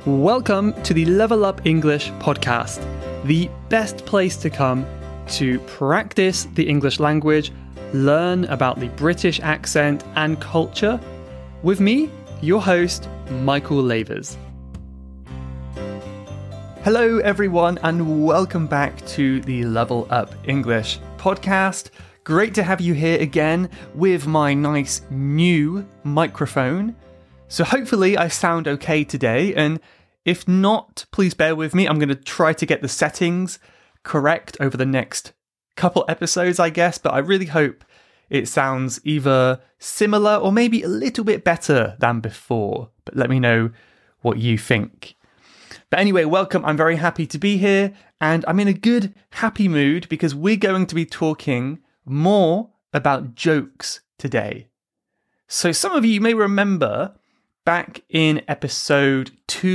Welcome to the Level Up English podcast, the best place to come to practice the English language, learn about the British accent and culture, with me, your host, Michael Lavers. Hello everyone and welcome back to the Level Up English podcast. Great to have you here again with my nice new microphone. So hopefully I sound okay today, and if not, please bear with me. I'm going to try to get the settings correct over the next couple episodes, I guess, but I really hope it sounds either similar or maybe a little bit better than before. But let me know what you think. But anyway, welcome. I'm very happy to be here, and I'm in a good, happy mood because we're going to be talking more about jokes today. So some of you may remember back in episode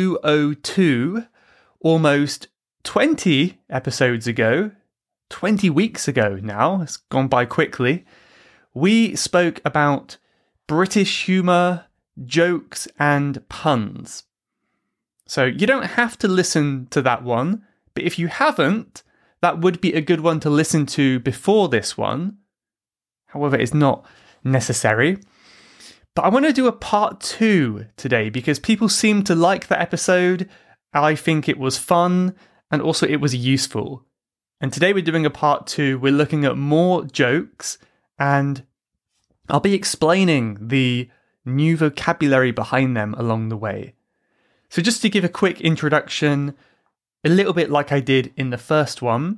202, almost 20 episodes ago, 20 weeks ago now, it's gone by quickly, we spoke about British humour, jokes and puns. So you don't have to listen to that one, but if you haven't, that would be a good one to listen to before this one. However, it's not necessary. But I want to do a part 2 today because people seem to like that episode. I think it was fun and also it was useful. And today we're doing a part 2. We're looking at more jokes and I'll be explaining the new vocabulary behind them along the way. So just to give a quick introduction, a little bit like I did in the first one,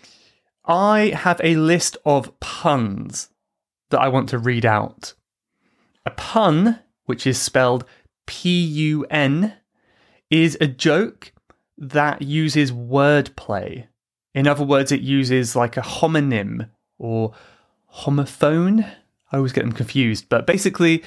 I have a list of puns that I want to read out. A pun, which is spelled P-U-N, is a joke that uses wordplay. In other words, it uses like a homonym or homophone. I always get them confused, but basically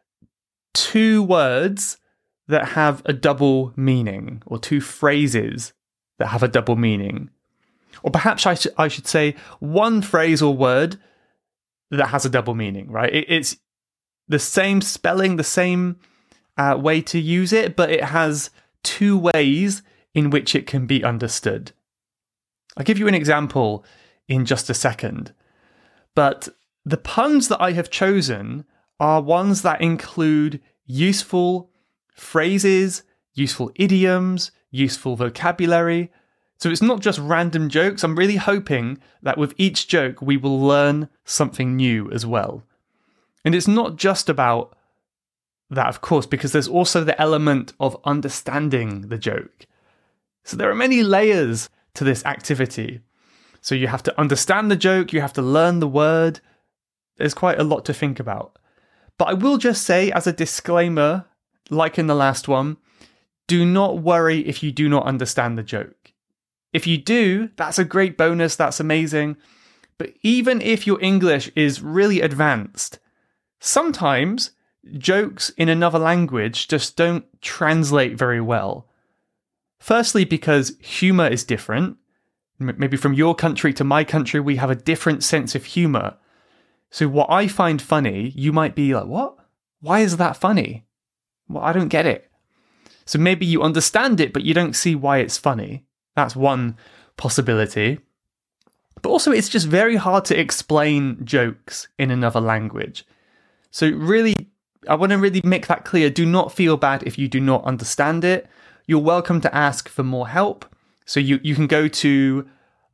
two words that have a double meaning, or two phrases that have a double meaning. Or perhaps I should say one phrase or word that has a double meaning, right? It's the same spelling, the same way to use it, but it has two ways in which it can be understood. I'll give you an example in just a second. But the puns that I have chosen are ones that include useful phrases, useful idioms, useful vocabulary. So it's not just random jokes. I'm really hoping that with each joke, we will learn something new as well. And it's not just about that, of course, because there's also the element of understanding the joke. So there are many layers to this activity. So you have to understand the joke, you have to learn the word. There's quite a lot to think about. But I will just say as a disclaimer, like in the last one, do not worry if you do not understand the joke. If you do, that's a great bonus, that's amazing. But even if your English is really advanced, sometimes jokes in another language just don't translate very well. Firstly, because humour is different. Maybe from your country to my country, we have a different sense of humour. So what I find funny, you might be like, what? Why is that funny? Well, I don't get it. So maybe you understand it, but you don't see why it's funny. That's one possibility. But also, it's just very hard to explain jokes in another language. So really, I want to really make that clear. Do not feel bad if you do not understand it. You're welcome to ask for more help. So you can go to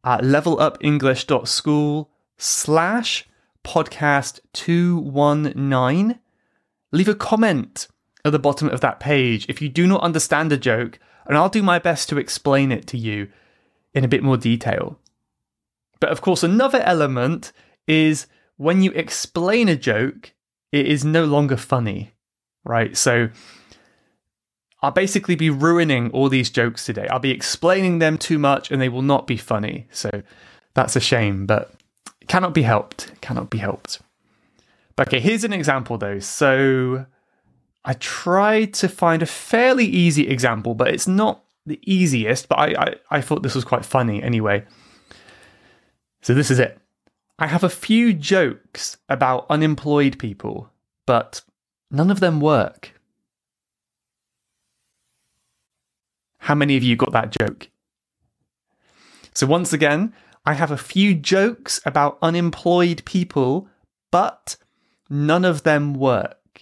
levelupenglish.school/podcast219. Leave a comment at the bottom of that page if you do not understand a joke, and I'll do my best to explain it to you in a bit more detail. But of course, another element is when you explain a joke, it is no longer funny, right? So I'll basically be ruining all these jokes today. I'll be explaining them too much and they will not be funny. So that's a shame, but it cannot be helped. It cannot be helped. But okay, here's an example though. So I tried to find a fairly easy example, but it's not the easiest, but I thought this was quite funny anyway. So this is it. I have a few jokes about unemployed people, but none of them work. How many of you got that joke? So once again, I have a few jokes about unemployed people, but none of them work.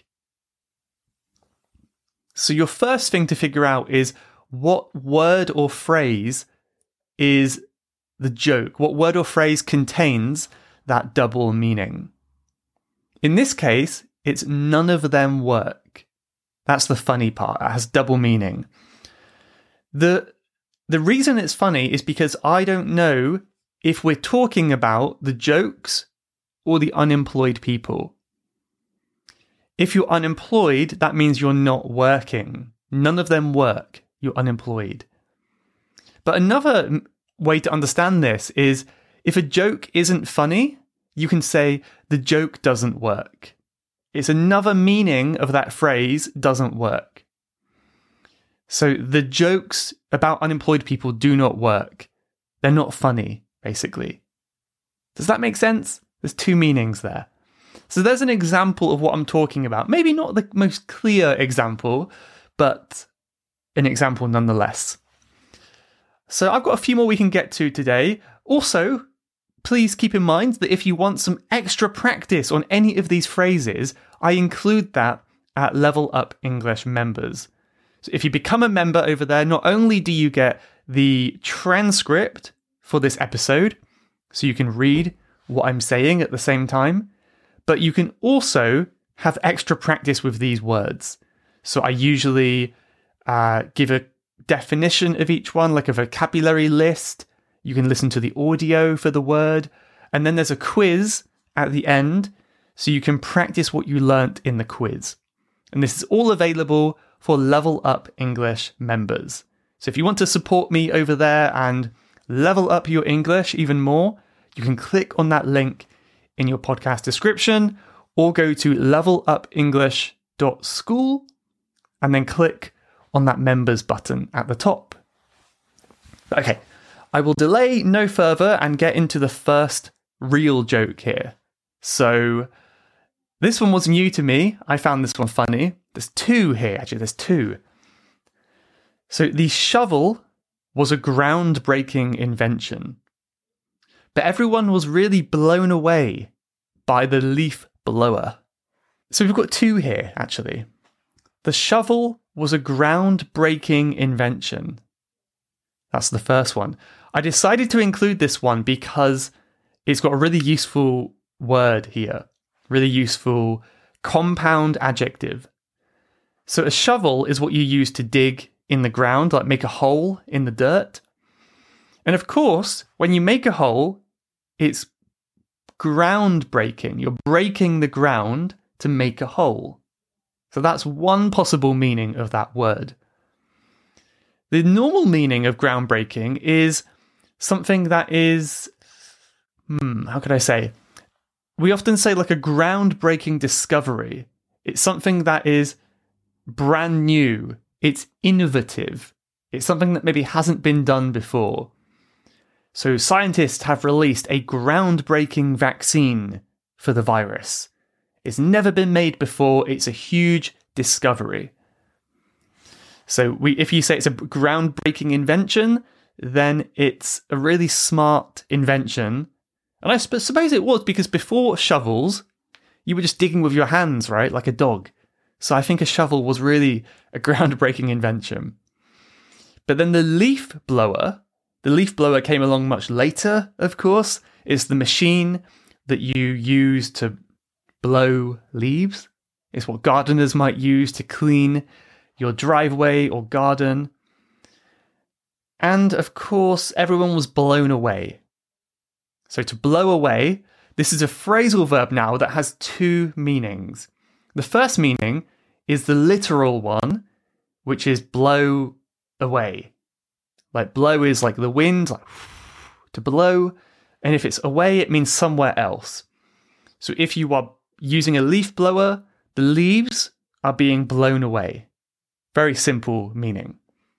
So your first thing to figure out is what word or phrase is the joke. What word or phrase contains that double meaning? In this case, it's none of them work. That's the funny part. It has double meaning. The reason it's funny is because I don't know if we're talking about the jokes or the unemployed people. If you're unemployed, that means you're not working. None of them work. You're unemployed. But another way to understand this is if a joke isn't funny, you can say the joke doesn't work. It's another meaning of that phrase, doesn't work. So the jokes about unemployed people do not work. They're not funny, basically. Does that make sense? There's two meanings there. So there's an example of what I'm talking about. Maybe not the most clear example, but an example nonetheless. So I've got a few more we can get to today. Also, please keep in mind that if you want some extra practice on any of these phrases, I include that at Level Up English members. So if you become a member over there, not only do you get the transcript for this episode, so you can read what I'm saying at the same time, but you can also have extra practice with these words. So I usually give a definition of each one, like a vocabulary list. You can listen to the audio for the word. And then there's a quiz at the end, so you can practice what you learnt in the quiz. And this is all available for Level Up English members. So if you want to support me over there and level up your English even more, you can click on that link in your podcast description or go to levelupenglish.school and then click on that members button at the top. Okay, I will delay no further and get into the first real joke here. So this one was new to me. I found this one funny. There's two here, actually. There's two. So the shovel was a groundbreaking invention, but everyone was really blown away by the leaf blower. So we've got two here, actually. The shovel was a groundbreaking invention. That's the first one. I decided to include this one because it's got a really useful word here. Really useful compound adjective. So a shovel is what you use to dig in the ground, like make a hole in the dirt. And of course, when you make a hole, it's groundbreaking. You're breaking the ground to make a hole. So that's one possible meaning of that word. The normal meaning of groundbreaking is something that is, how could I say? We often say like a groundbreaking discovery. It's something that is brand new. It's innovative. It's something that maybe hasn't been done before. So scientists have released a groundbreaking vaccine for the virus. It's never been made before. It's a huge discovery. So if you say it's a groundbreaking invention, then it's a really smart invention. And I suppose it was, because before shovels, you were just digging with your hands, right? Like a dog. So I think a shovel was really a groundbreaking invention. But then the leaf blower came along much later, of course. It's the machine that you use to blow leaves. It's what gardeners might use to clean your driveway or garden. And of course, everyone was blown away. So to blow away, this is a phrasal verb now that has two meanings. The first meaning is the literal one, which is blow away. Like blow is like the wind, like to blow. And if it's away, it means somewhere else. So if you are using a leaf blower, the leaves are being blown away. Very simple meaning.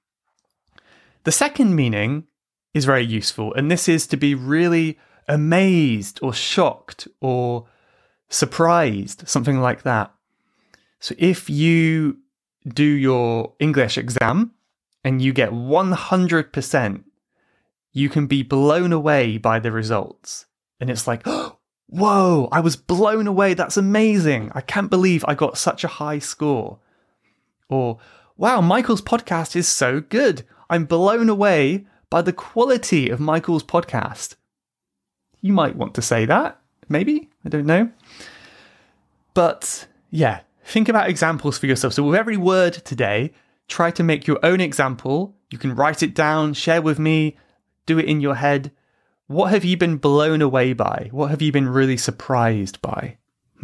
The second meaning is very useful, and this is to be really amazed or shocked or surprised, something like that. So if you do your English exam and you get 100%, you can be blown away by the results. And it's like, oh, whoa, I was blown away. That's amazing. I can't believe I got such a high score. Or, wow, Michael's podcast is so good. I'm blown away by the quality of Michael's podcast. You might want to say that, maybe. I don't know. But yeah, think about examples for yourself. So with every word today, try to make your own example. You can write it down, share with me, do it in your head. What have you been blown away by? What have you been really surprised by?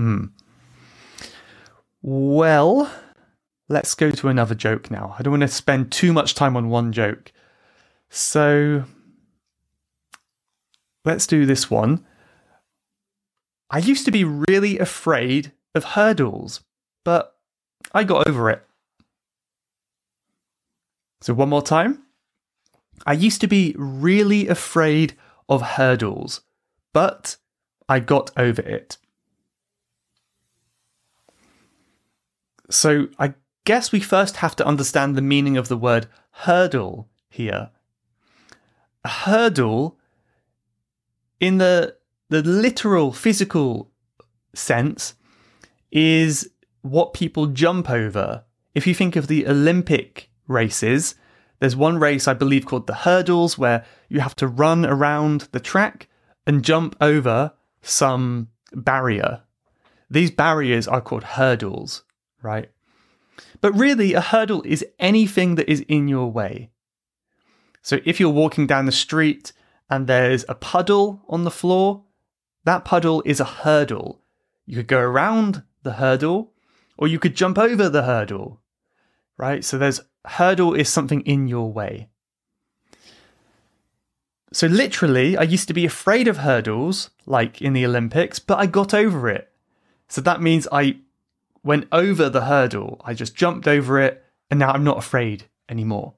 Well, let's go to another joke now. I don't want to spend too much time on one joke. So let's do this one. I used to be really afraid of hurdles, but I got over it. So one more time. I used to be really afraid of hurdles, but I got over it. So I guess we first have to understand the meaning of the word hurdle here. A hurdle, in the literal physical sense, is what people jump over. If you think of the Olympic races, there's one race I believe called the hurdles where you have to run around the track and jump over some barrier. These barriers are called hurdles, right? But really, a hurdle is anything that is in your way. So if you're walking down the street and there's a puddle on the floor, that puddle is a hurdle. You could go around the hurdle, or you could jump over the hurdle, right? So hurdle is something in your way. So literally, I used to be afraid of hurdles, like in the Olympics, but I got over it. So that means I went over the hurdle. I just jumped over it, and now I'm not afraid anymore.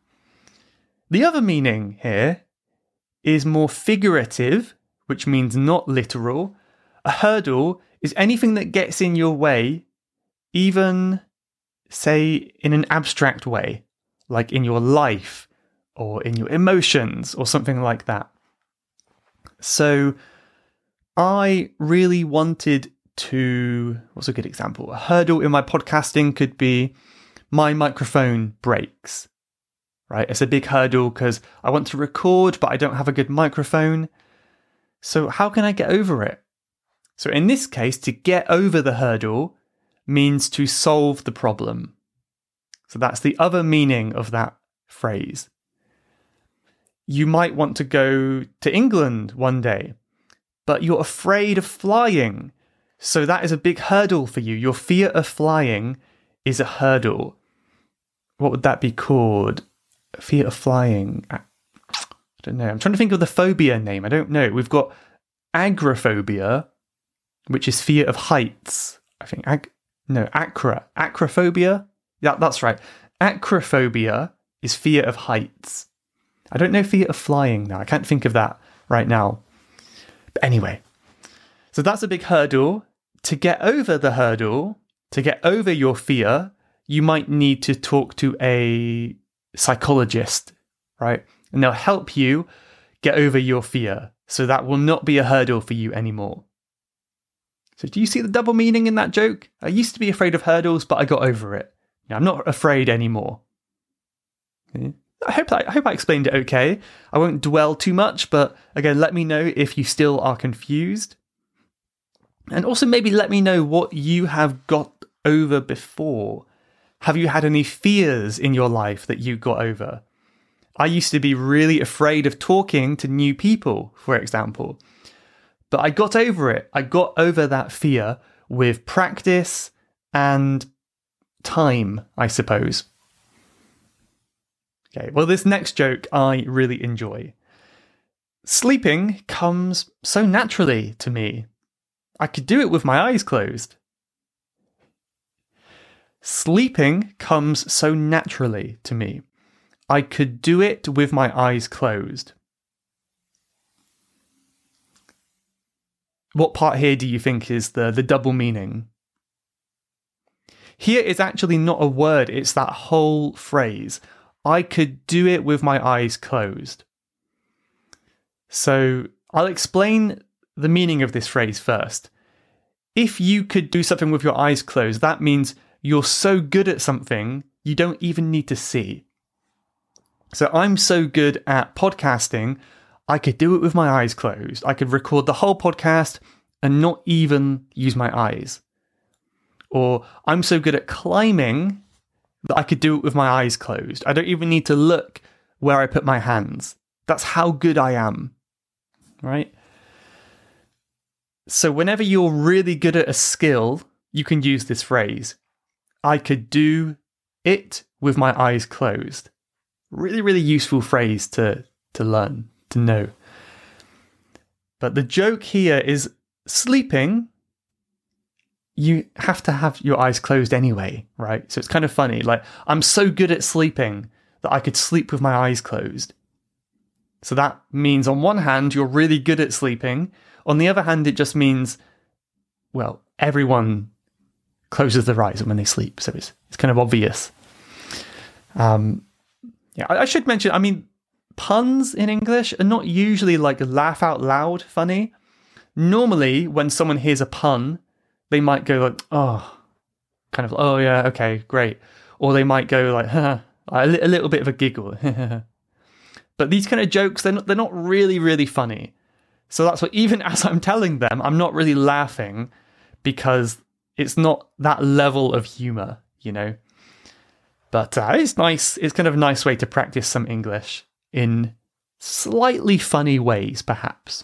The other meaning here is more figurative, which means not literal. A hurdle is anything that gets in your way, even, say, in an abstract way, like in your life or in your emotions or something like that. So I really wanted to... What's a good example? A hurdle in my podcasting could be my microphone breaks. Right? It's a big hurdle because I want to record, but I don't have a good microphone. So how can I get over it? So in this case, to get over the hurdle means to solve the problem. So that's the other meaning of that phrase. You might want to go to England one day, but you're afraid of flying. So that is a big hurdle for you. Your fear of flying is a hurdle. What would that be called? Fear of flying. I don't know. I'm trying to think of the phobia name. I don't know. We've got agoraphobia, which is fear of heights. I think acrophobia. Yeah, that's right. Acrophobia is fear of heights. I don't know fear of flying now. I can't think of that right now. But anyway, so that's a big hurdle. To get over the hurdle, to get over your fear, you might need to talk to a psychologist, right? And they'll help you get over your fear. So that will not be a hurdle for you anymore. So do you see the double meaning in that joke? I used to be afraid of hurdles, but I got over it. I'm not afraid anymore. Okay. I hope I explained it okay. I won't dwell too much, but again, let me know if you still are confused. And also maybe let me know what you have got over before. Have you had any fears in your life that you got over? I used to be really afraid of talking to new people, for example. But I got over it. I got over that fear with practice and time, I suppose. Okay, well, this next joke I really enjoy. Sleeping comes so naturally to me. I could do it with my eyes closed. Sleeping comes so naturally to me. I could do it with my eyes closed. What part here do you think is the double meaning? Here is actually not a word, it's that whole phrase. I could do it with my eyes closed. So I'll explain the meaning of this phrase first. If you could do something with your eyes closed, that means you're so good at something, you don't even need to see. So I'm so good at podcasting, I could do it with my eyes closed. I could record the whole podcast and not even use my eyes. Or I'm so good at climbing that I could do it with my eyes closed. I don't even need to look where I put my hands. That's how good I am, right? So whenever you're really good at a skill, you can use this phrase. I could do it with my eyes closed. Really, really useful phrase to learn, to know. But the joke here is sleeping, you have to have your eyes closed anyway, right? So it's kind of funny. Like, I'm so good at sleeping that I could sleep with my eyes closed. So that means on one hand, you're really good at sleeping. On the other hand, it just means, well, everyone closes their eyes when they sleep. So it's kind of obvious. Yeah, I should mention, I mean, puns in English are not usually like laugh out loud funny. Normally, when someone hears a pun, they might go like, oh, kind of, oh yeah, okay, great. Or they might go like, a little bit of a giggle. But these kind of jokes, they're not really, really funny. So that's why even as I'm telling them, I'm not really laughing because it's not that level of humor, you know. But it's nice. It's kind of a nice way to practice some English in slightly funny ways, perhaps.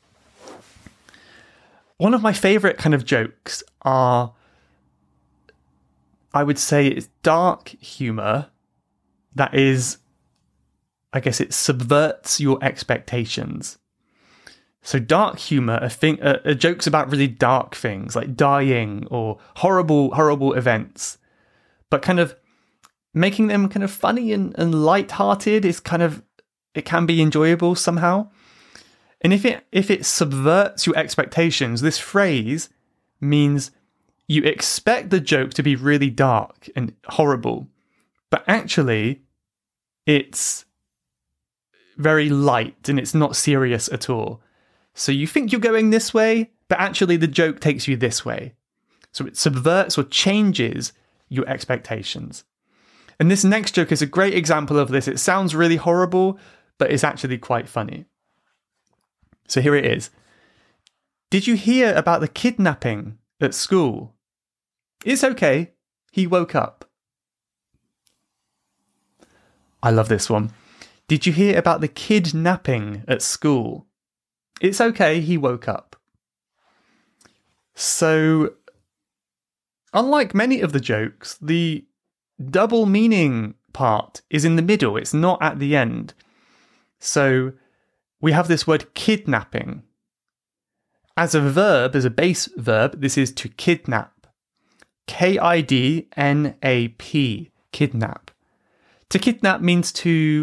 One of my favorite kind of jokes are, I would say, it's dark humor that is, I guess it subverts your expectations. So dark humor are jokes about really dark things like dying or horrible events, but kind of making them kind of funny and light-hearted is kind of, it can be enjoyable somehow. And if it subverts your expectations, this phrase means you expect the joke to be really dark and horrible, but actually it's very light and it's not serious at all. So you think you're going this way, but actually the joke takes you this way. So it subverts or changes your expectations. And this next joke is a great example of this. It sounds really horrible, but it's actually quite funny. So here it is. Did you hear about the kidnapping at school? It's okay. He woke up. I love this one. Did you hear about the kidnapping at school? It's okay. He woke up. So, unlike many of the jokes, the double meaning part is in the middle. It's not at the end. So we have this word kidnapping. As a verb, as a base verb, this is to kidnap. K-I-D-N-A-P, kidnap. To kidnap means to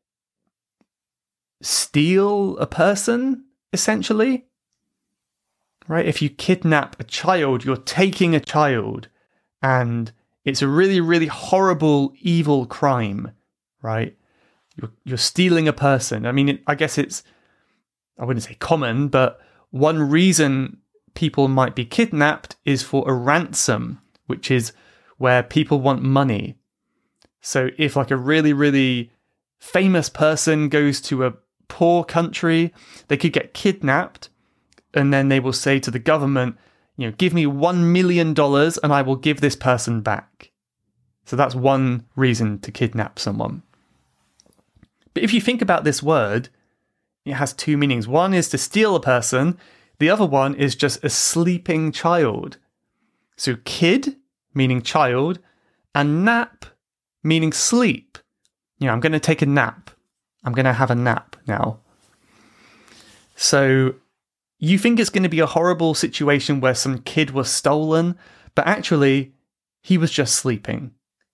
steal a person, essentially. Right? If you kidnap a child, you're taking a child, and it's a really, really horrible, evil crime, right? You're stealing a person. I mean, I guess it's, I wouldn't say common, but one reason people might be kidnapped is for a ransom, which is where people want money. So if like a really, really famous person goes to a poor country, they could get kidnapped, and then they will say to the government, you know, give me $1 million and I will give this person back. So that's one reason to kidnap someone. But if you think about this word, it has two meanings. One is to steal a person. The other one is just a sleeping child. So kid, meaning child, and nap, meaning sleep. You know, I'm going to take a nap. I'm going to have a nap now. So you think it's going to be a horrible situation where some kid was stolen, but actually he was just sleeping.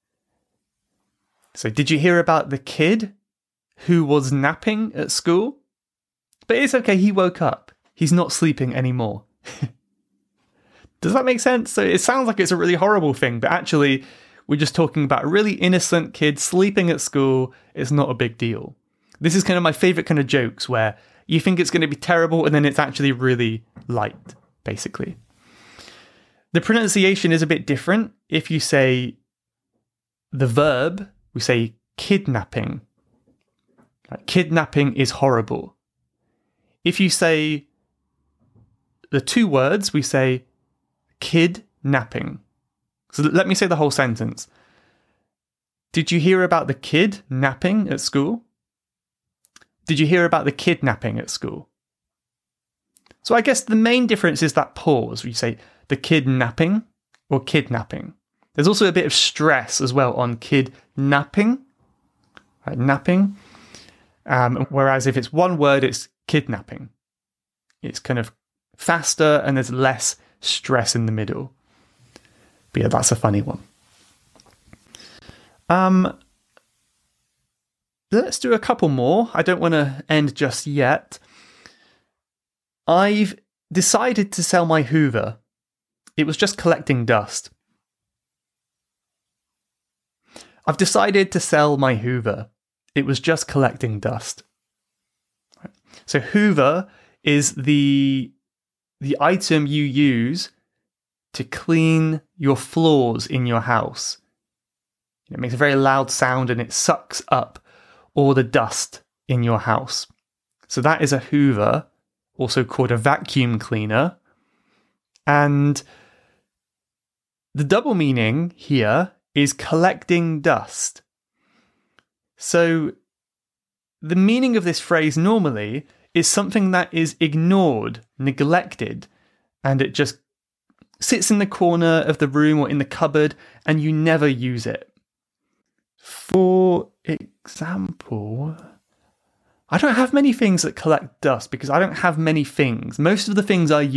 So did you hear about the kid who was napping at school? But it's okay, he woke up. He's not sleeping anymore. Does that make sense? So it sounds like it's a really horrible thing, but actually We're just talking about a really innocent kid sleeping at school. It's not a big deal. This is kind of my favorite kind of jokes where you think it's going to be terrible and then it's actually really light, basically. The pronunciation is a bit different. If you say the verb, we say kidnapping. Kidnapping is horrible. If you say the two words, we say kidnapping. So let me say the whole sentence. Did you hear about the kid napping at school? Did you hear about the kidnapping at school? So I guess the main difference is that pause. You say the kidnapping or kidnapping. There's also a bit of stress as well on kidnapping, right? Napping. Whereas if it's one word, it's kidnapping. It's kind of faster and there's less stress in the middle. But yeah, that's a funny one. Let's do a couple more. I don't want to end just yet. I've decided to sell my Hoover. It was just collecting dust. I've decided to sell my Hoover. It was just collecting dust. So Hoover is the item you use to clean your floors in your house. It makes a very loud sound and it sucks up all the dust in your house. So that is a Hoover, also called a vacuum cleaner. And the double meaning here is collecting dust. So the meaning of this phrase normally is something that is ignored, neglected, and it just sits in the corner of the room or in the cupboard and you never use it. For example, I don't have many things that collect dust because I don't have many things. Most of the things I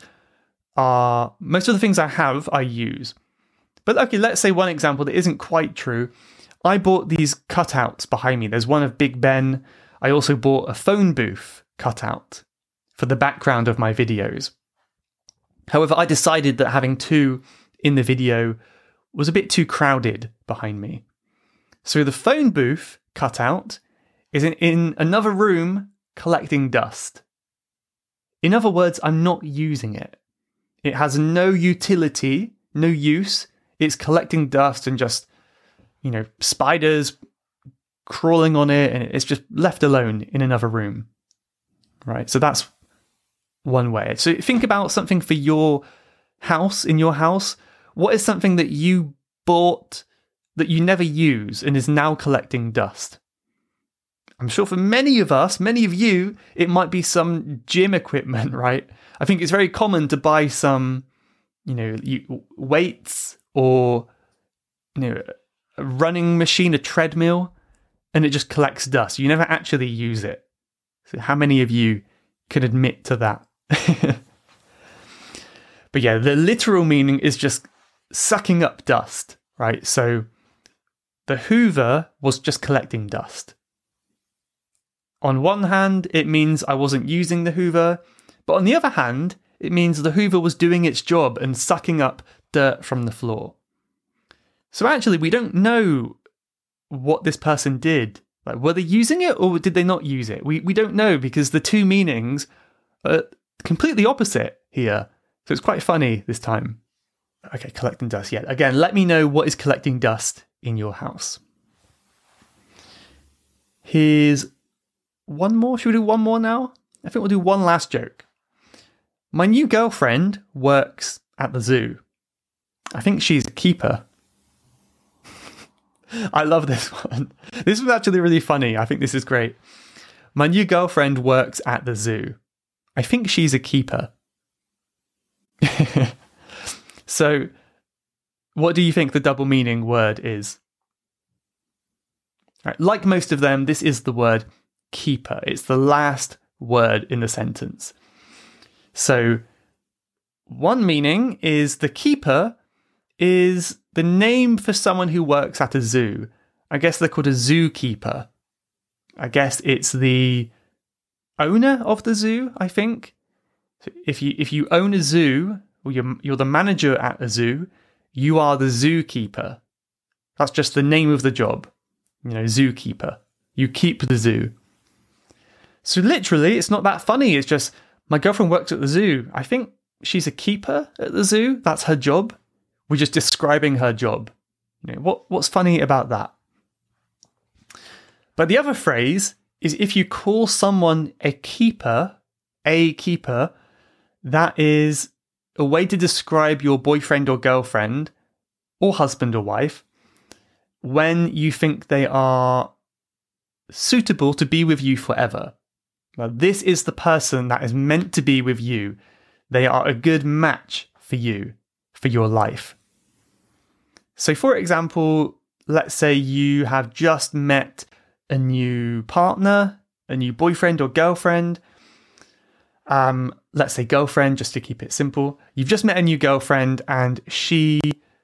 have, I use. But okay, let's say one example that isn't quite true. I bought these cutouts behind me. There's one of Big Ben. I also bought a phone booth cutout for the background of my videos. However, I decided that having two in the video was a bit too crowded behind me. So the phone booth cutout is in another room collecting dust. In other words, I'm not using it. It has no utility, no use. It's collecting dust and just, spiders crawling on it, and it's just left alone in another room. Right? So that's one way. So think about something for your house, in your house. What is something that you bought that you never use and is now collecting dust? I'm sure for many of you, it might be some gym equipment, right? I think it's very common to buy some, weights or, a running machine, a treadmill, and it just collects dust. You never actually use it. So how many of you can admit to that? But yeah, the literal meaning is just sucking up dust, right? So the Hoover was just collecting dust. On one hand, it means I wasn't using the Hoover, but on the other hand, it means the Hoover was doing its job and sucking up dirt from the floor. So actually, we don't know what this person did. Like, were they using it or did they not use it? We don't know because the two meanings are completely opposite here. So it's quite funny this time. Okay, collecting dust. Yeah, again, let me know what is collecting dust in your house. Here's one more. Should we do one more now? I think we'll do one last joke. My new girlfriend works at the zoo. I think she's a keeper. I love this one. This was actually really funny. I think this is great. My new girlfriend works at the zoo. I think she's a keeper. So, what do you think the double meaning word is? Right, like most of them, this is the word keeper. It's the last word in the sentence. So, one meaning is the keeper is the name for someone who works at a zoo. I guess they're called a zookeeper. I guess it's the owner of the zoo, I think. So if you own a zoo, or you're the manager at a zoo, you are the zookeeper. That's just the name of the job. Zookeeper. You keep the zoo. So literally, it's not that funny. It's just, my girlfriend works at the zoo. I think she's a keeper at the zoo. That's her job. We're just describing her job. What's funny about that? But the other phrase is if you call someone a keeper, that is a way to describe your boyfriend or girlfriend or husband or wife when you think they are suitable to be with you forever. Now, this is the person that is meant to be with you. They are a good match for you, for your life. So for example, let's say you have just met a new partner, a new boyfriend or girlfriend. Let's say girlfriend, just to keep it simple. You've just met a new girlfriend and she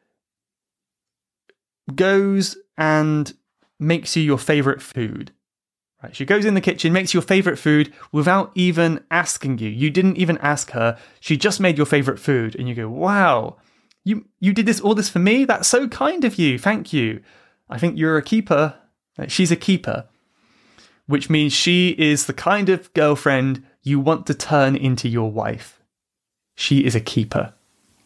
goes and makes you your favorite food. Right? She goes in the kitchen, makes your favorite food without even asking you. You didn't even ask her. She just made your favorite food and you go, wow, you did all this for me? That's so kind of you. Thank you. I think you're a keeper. She's a keeper, which means she is the kind of girlfriend you want to turn into your wife. She is a keeper.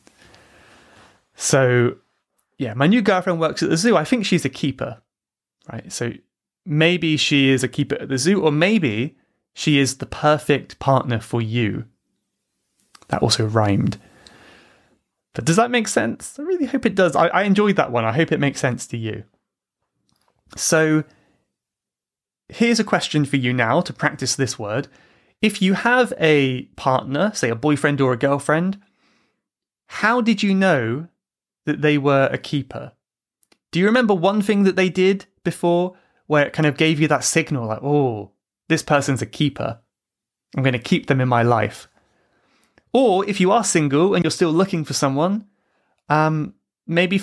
So, yeah, my new girlfriend works at the zoo. I think she's a keeper, right? So maybe she is a keeper at the zoo, or maybe she is the perfect partner for you. That also rhymed. But does that make sense? I really hope it does. I enjoyed that one. I hope it makes sense to you. So here's a question for you now to practice this word. If you have a partner, say a boyfriend or a girlfriend, how did you know that they were a keeper? Do you remember one thing that they did before where it kind of gave you that signal like, oh, this person's a keeper. I'm going to keep them in my life. Or if you are single and you're still looking for someone, maybe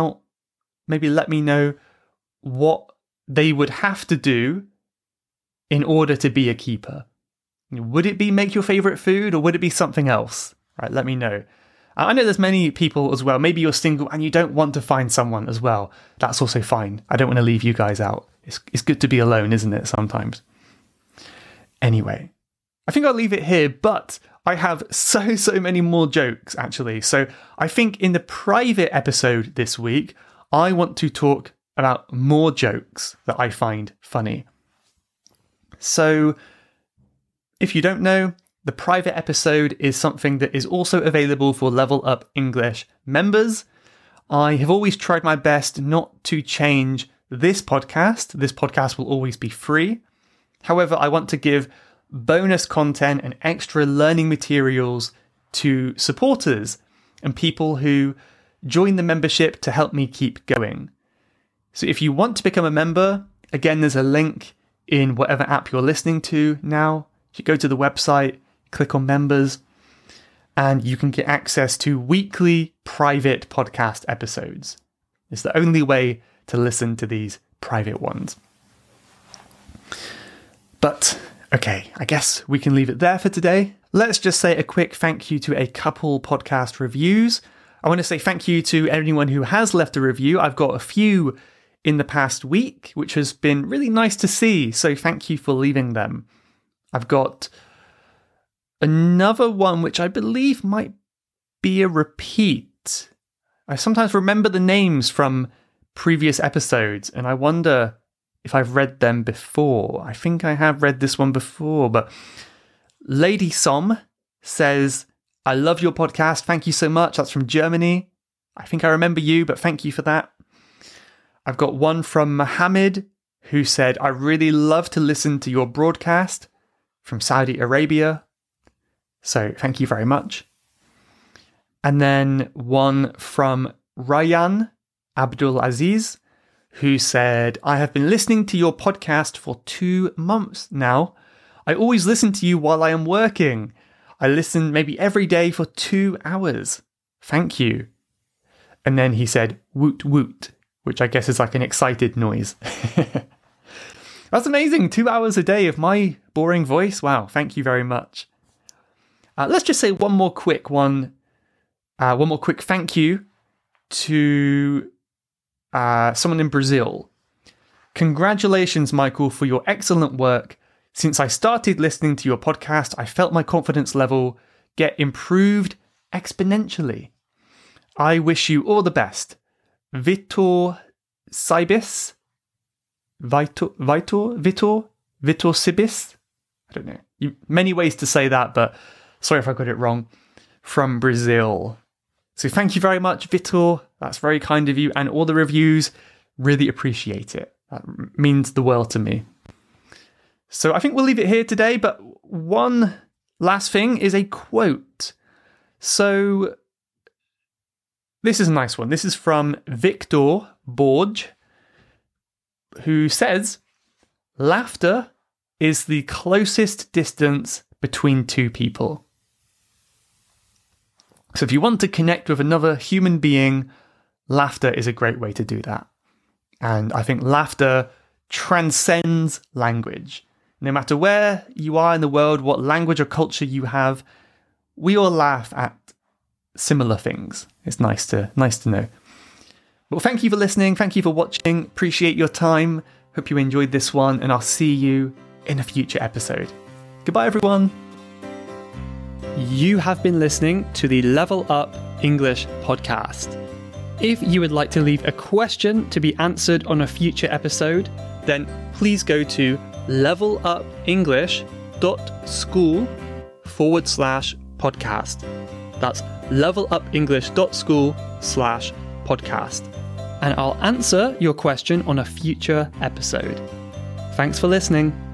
let me know what they would have to do in order to be a keeper. Would it be make your favorite food or would it be something else? Right, let me know. I know there's many people as well. Maybe you're single and you don't want to find someone as well. That's also fine. I don't want to leave you guys out. It's good to be alone, isn't it, sometimes? Anyway, I think I'll leave it here, but I have so many more jokes, actually. So I think in the private episode this week, I want to talk about more jokes that I find funny. So if you don't know, the private episode is something that is also available for Level Up English members. I have always tried my best not to change this podcast. This podcast will always be free. However, I want to give bonus content and extra learning materials to supporters and people who join the membership to help me keep going. So if you want to become a member, again, there's a link in whatever app you're listening to now. You go to the website, click on members, and you can get access to weekly private podcast episodes. It's the only way to listen to these private ones. But, okay, I guess we can leave it there for today. Let's just say a quick thank you to a couple podcast reviews. I want to say thank you to anyone who has left a review. I've got a few in the past week, which has been really nice to see. So thank you for leaving them. I've got another one, which I believe might be a repeat. I sometimes remember the names from previous episodes, and I wonder if I've read them before. I think I have read this one before, but Lady Som says, I love your podcast. Thank you so much. That's from Germany. I think I remember you, but thank you for that. I've got one from Mohammed, who said, I really love to listen to your broadcast, from Saudi Arabia. So thank you very much. And then one from Ryan Abdul Aziz, who said, I have been listening to your podcast for 2 months now. I always listen to you while I am working. I listen maybe every day for 2 hours. Thank you. And then he said, woot woot, which I guess is like an excited noise. That's amazing. 2 hours a day of my boring voice. Wow. Thank you very much. Let's just say one more quick thank you to someone in Brazil. Congratulations, Michael, for your excellent work. Since I started listening to your podcast, I felt my confidence level get improved exponentially. I wish you all the best. Vitor Sibis? Vitor Sibis? I don't know. Many ways to say that, but sorry if I got it wrong. From Brazil. So thank you very much, Vitor. That's very kind of you. And all the reviews, really appreciate it. That means the world to me. So I think we'll leave it here today, but one last thing is a quote. So this is a nice one. This is from Victor Borge, who says, laughter is the closest distance between two people. So if you want to connect with another human being, laughter is a great way to do that. And I think laughter transcends language. No matter where you are in the world, what language or culture you have, we all laugh at similar things. It's nice to know. Well, thank you for listening. Thank you for watching. Appreciate your time. Hope you enjoyed this one, and I'll see you in a future episode. Goodbye, everyone. You have been listening to the Level Up English podcast. If you would like to leave a question to be answered on a future episode, then please go to levelupenglish.school/podcast. That's levelupenglish.school/podcast. And I'll answer your question on a future episode. Thanks for listening.